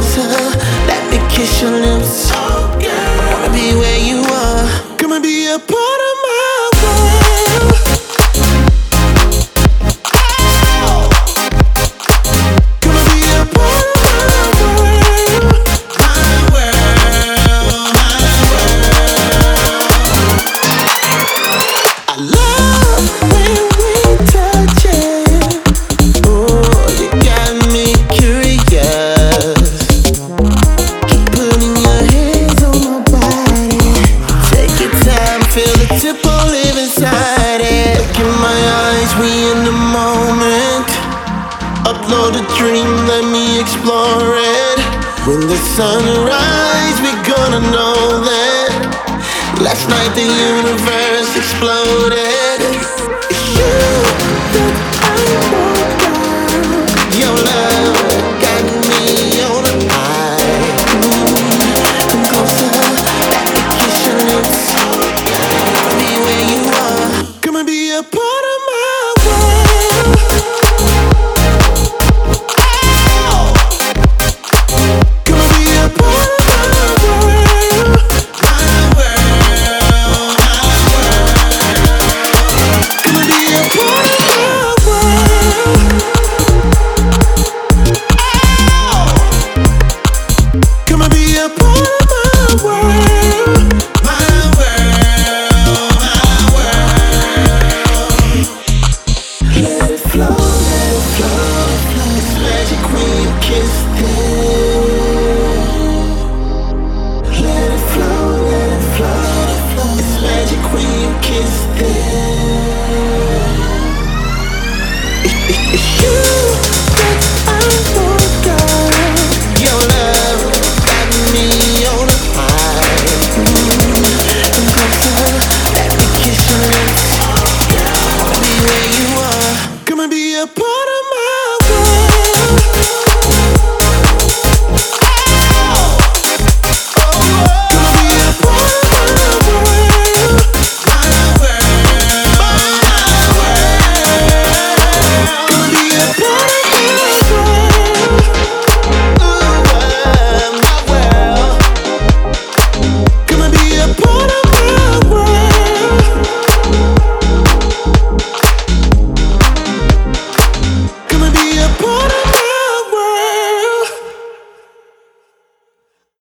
closer. Let me kiss your lips. Oh, girl. I wanna be where you are. Come and be a part of my world. Oh. Come and be a part of my world. My world, my world. I love when we touch it. Oh, you got me curious. Keep putting your hands on my body. Take your time, feel the tempo live inside it. Look in my eyes, we in the moment. Upload a dream, let me explore it. When the sunrise, we gonna know that last night the universe exploded.